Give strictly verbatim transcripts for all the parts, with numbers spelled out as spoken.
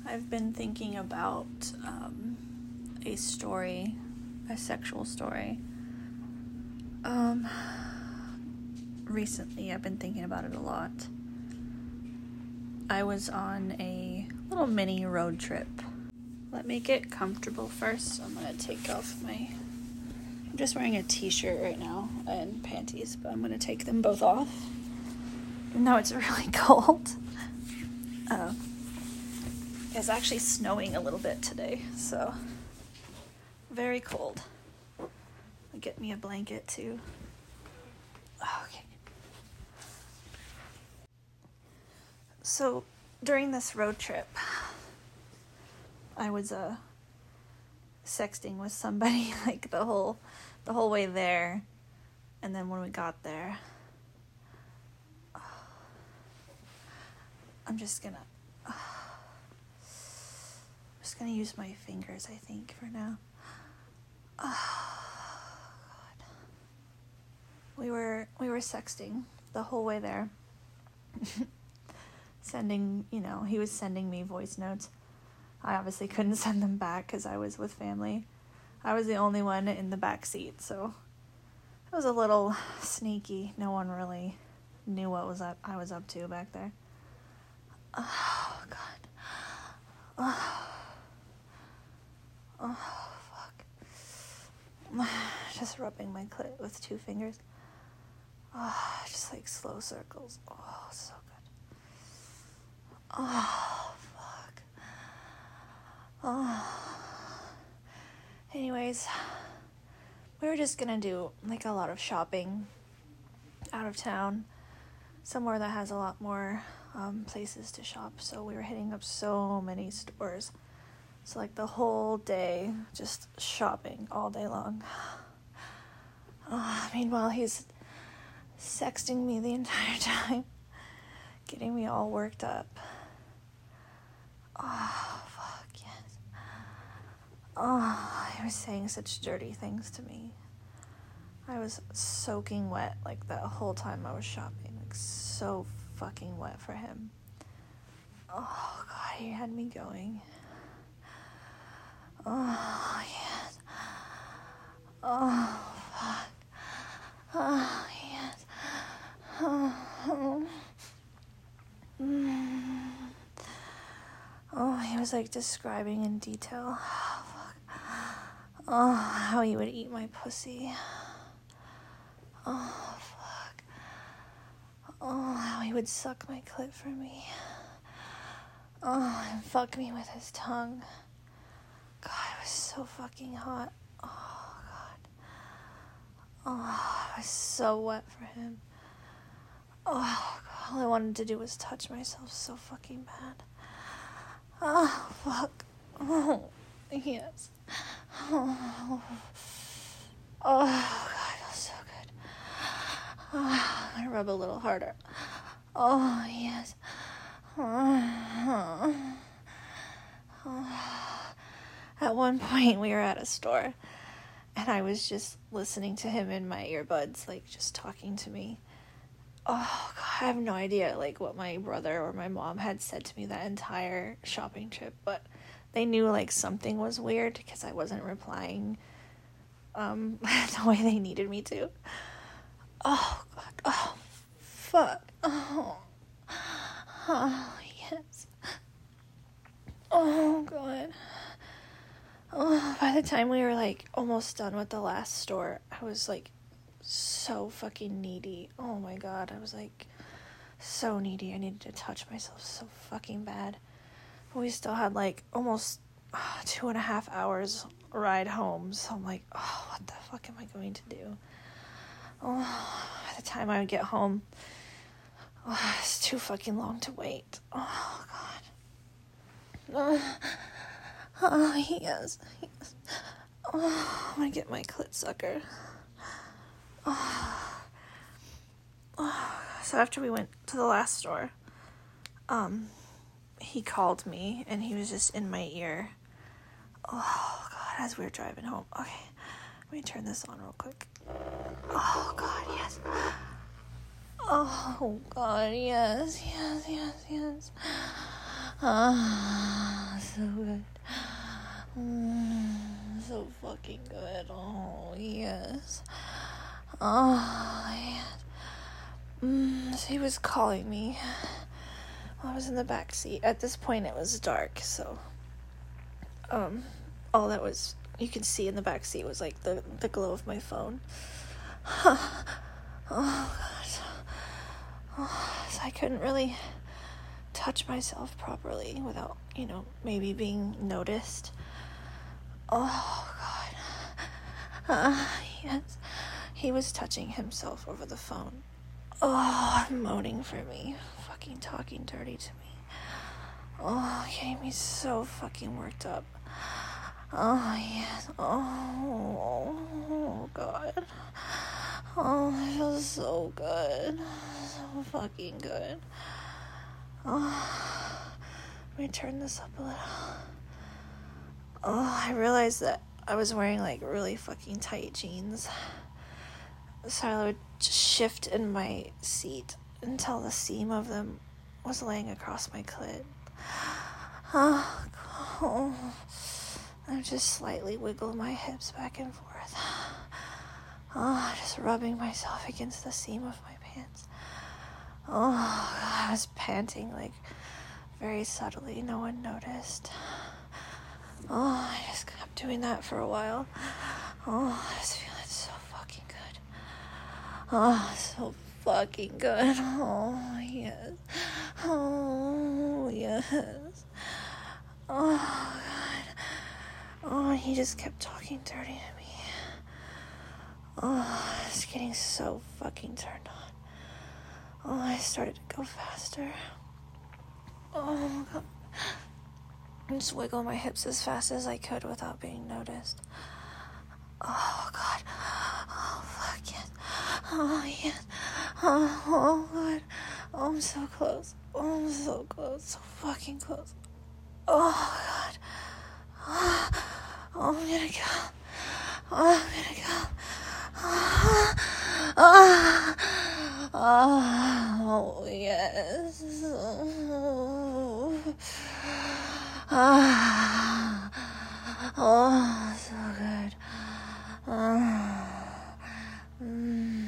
I've been thinking about um, a story, a sexual story. Um, recently, I've been thinking about it a lot. I was on a little mini road trip. Let me get comfortable first. So I'm going to take off my... I'm just wearing a t-shirt right now and panties, but I'm going to take them both off. Even though it's really cold. Uh, it's actually snowing a little bit today, so very cold. I'll get me a blanket too. Okay. So during this road trip, I was uh sexting with somebody like the whole the whole way there, and then when we got there, I'm just gonna I'm just gonna use my fingers, I think, for now. Oh, God. We were we were sexting the whole way there. Sending, you know, he was sending me voice notes. I obviously couldn't send them back because I was with family. I was the only one in the back seat, so it was a little sneaky. No one really knew what was up I was up to back there. Oh, God. Oh, oh fuck. Just rubbing my clit with two fingers. Oh, just like slow circles. Oh, so good. Oh, fuck. Oh. Anyways, we were just gonna do like a lot of shopping out of town, somewhere that has a lot more um, places to shop. So we were hitting up so many stores. So like the whole day, just shopping all day long. Oh, meanwhile, he's sexting me the entire time, getting me all worked up. Oh, fuck, yes. Oh, he was saying such dirty things to me. I was soaking wet, like, that whole time I was shopping. Like, so fucking wet for him. Oh, God, he had me going. Oh, yes. Oh, fuck. Oh, yes. Oh, mm. Oh, he was, like, describing in detail. Oh, fuck. Oh, how he would eat my pussy. Oh, fuck. Oh, how he would suck my clit for me. Oh, and fuck me with his tongue. God, it was so fucking hot. Oh, God. Oh, I was so wet for him. Oh, God, all I wanted to do was touch myself so fucking bad. Oh, fuck. Oh, yes. Oh, oh God, it feels so good. Oh, I'm gonna rub a little harder. Oh, yes. Oh, oh. At one point, we were at a store, and I was just listening to him in my earbuds, like, just talking to me. Oh, God, I have no idea, like, what my brother or my mom had said to me that entire shopping trip, but they knew, like, something was weird because I wasn't replying um, the way they needed me to. Oh, God. Oh, fuck. Oh. Oh, yes. Oh, God. Oh, by the time we were, like, almost done with the last store, I was, like, so fucking needy. Oh, my God. I was, like, so needy. I needed to touch myself so fucking bad. We still had, like, almost uh, two and a half hours ride home, so I'm like, oh, what the fuck am I going to do? Oh, by the time I would get home, oh, it's too fucking long to wait. Oh, God. Oh, oh yes, yes. Oh, I'm gonna get my clit sucker. Oh. Oh. So after we went to the last store, um, he called me, and he was just in my ear. Oh, God, as we were driving home. Okay, let me turn this on real quick. Oh, God, yes. Oh, God, yes, yes, yes, yes. Ah, so good. Mm, so fucking good. Oh, yes. Oh, yes. Mm, so he was calling me. I was in the back seat. At this point, it was dark, so um, all that was you could see in the back seat was like the the glow of my phone. Oh God. Oh, so I couldn't really touch myself properly without, you know, maybe being noticed. Oh God. Uh, yes. He was touching himself over the phone. Oh, moaning for me. Fucking talking dirty to me. Oh, getting me so fucking worked up. Oh, yes. Oh, oh God. Oh, it feels so good. So fucking good. Oh, let me turn this up a little. Oh, I realized that I was wearing, like, really fucking tight jeans. So I would just shift in my seat until the seam of them was laying across my clit. Oh, oh. I would just slightly wiggle my hips back and forth. Oh, just rubbing myself against the seam of my pants. Oh, God, I was panting, like, very subtly. No one noticed. Oh, I just kept doing that for a while. Oh, I was feeling so fucking good. Oh, so fucking good. Oh, yes. Oh, yes. Oh, God. Oh, he just kept talking dirty to me. Oh, I was getting so fucking turned on. Oh, I started to go faster. Oh, God. I just wiggle my hips as fast as I could without being noticed. Oh, God. Oh, fuck, yes. Oh, yes. Oh, oh, God. Oh, I'm so close. Oh, I'm so close. So fucking close. Oh, God. Oh, oh I'm gonna go. Oh, I'm gonna go. Oh, oh, oh yes. Oh, oh, oh, so good. Oh, mm,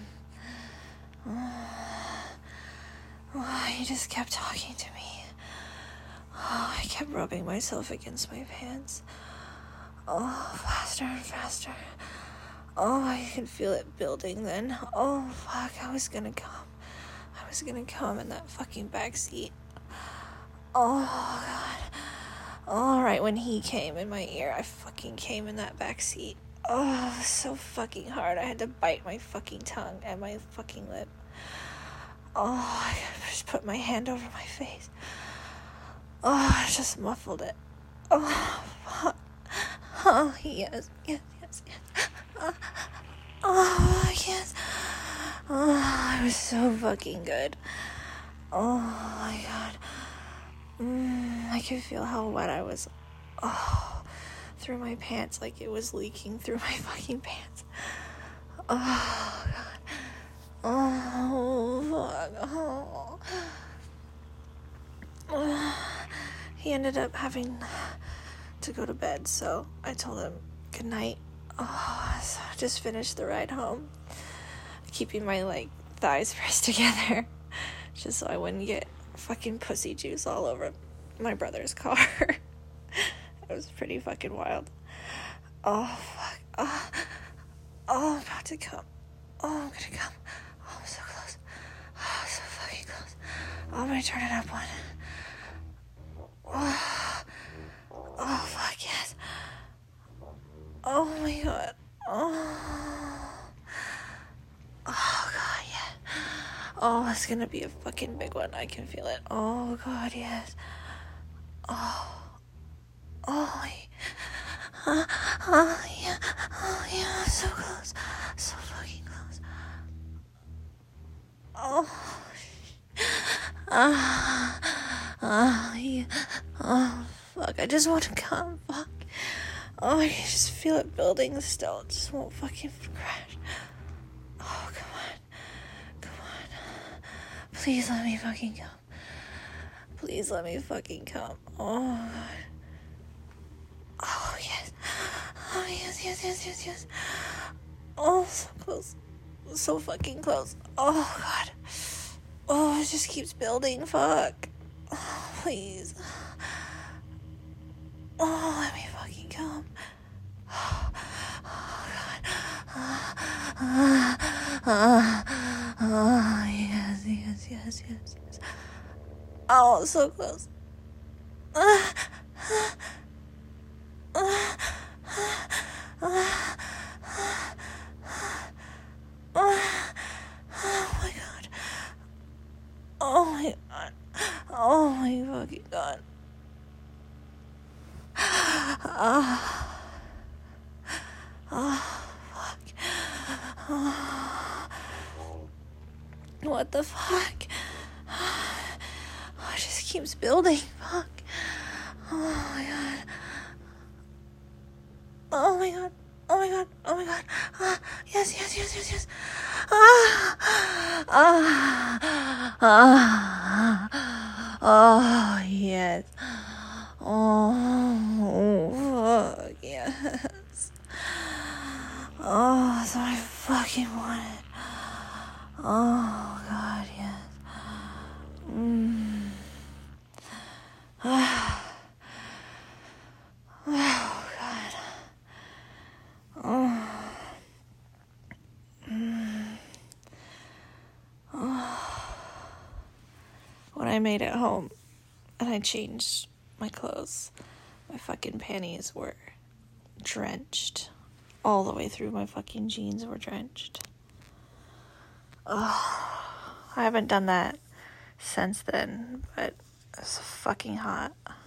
oh, he just kept talking to me. Oh, I kept rubbing myself against my pants. Oh, faster and faster. Oh, I could feel it building then. Oh, fuck, I was gonna come. I was gonna come in that fucking backseat. Oh, God. Oh, right when he came in my ear, I fucking came in that backseat. Oh, it was so fucking hard. I had to bite my fucking tongue and my fucking lip. Oh, I just put my hand over my face. Oh, I just muffled it. Oh, fuck. Oh, yes, yes, yes, yes. Oh, oh, yes. Oh, it was so fucking good. Oh, my God. Mm, I could feel how wet I was. Oh, through my pants, like it was leaking through my fucking pants. Oh, God. Oh, fuck. Oh. Oh. He ended up having to go to bed, so I told him good night. Oh, so I just finished the ride home, keeping my, like, thighs pressed together, just so I wouldn't get fucking pussy juice all over my brother's car. It was pretty fucking wild. Oh, fuck. Oh, oh, I'm about to come. Oh, I'm gonna come. Oh, I'm so close. Oh, so fucking close. Oh, I'm gonna turn it up one. Oh, oh, fuck, yes. Oh, my God. Oh. Oh, God, yeah. Oh, it's gonna be a fucking big one. I can feel it. Oh, God, yes. Oh. Oh, my. Uh, oh, yeah. Oh, yeah. So close. So fucking close. Oh. Ah. Uh, uh, yeah. Oh, fuck. I just want to come. Fuck. Oh, I can just feel it building still. It just won't fucking crash. Oh, come on. Come on. Please let me fucking come. Please let me fucking come. Oh, God. yes, yes, yes, yes, yes. Oh, so close. So fucking close. Oh, God. Oh, it just keeps building. Fuck. Oh, please. Oh, let me fucking come. Oh, God. Oh, oh, oh, yes, yes, yes, yes, yes. Oh, so close. Oh, oh my God. Oh my God. Oh my fucking God. Oh, oh fuck. Oh, what the fuck? Oh, it just keeps building. Fuck. Oh my God. Oh my God. Oh my God. Oh my God. Ah, yes, yes, yes, yes, yes. Ah, ah, ah, oh, yes. Oh, fuck, yes. Oh, that's what I fucking wanted. Oh, God, yes. Mm. Oh, God. Oh. Mm. Oh. When I made it home and I changed my clothes, my fucking panties were drenched. All the way through, my fucking jeans were drenched. Oh, I haven't done that since then, but it's fucking hot.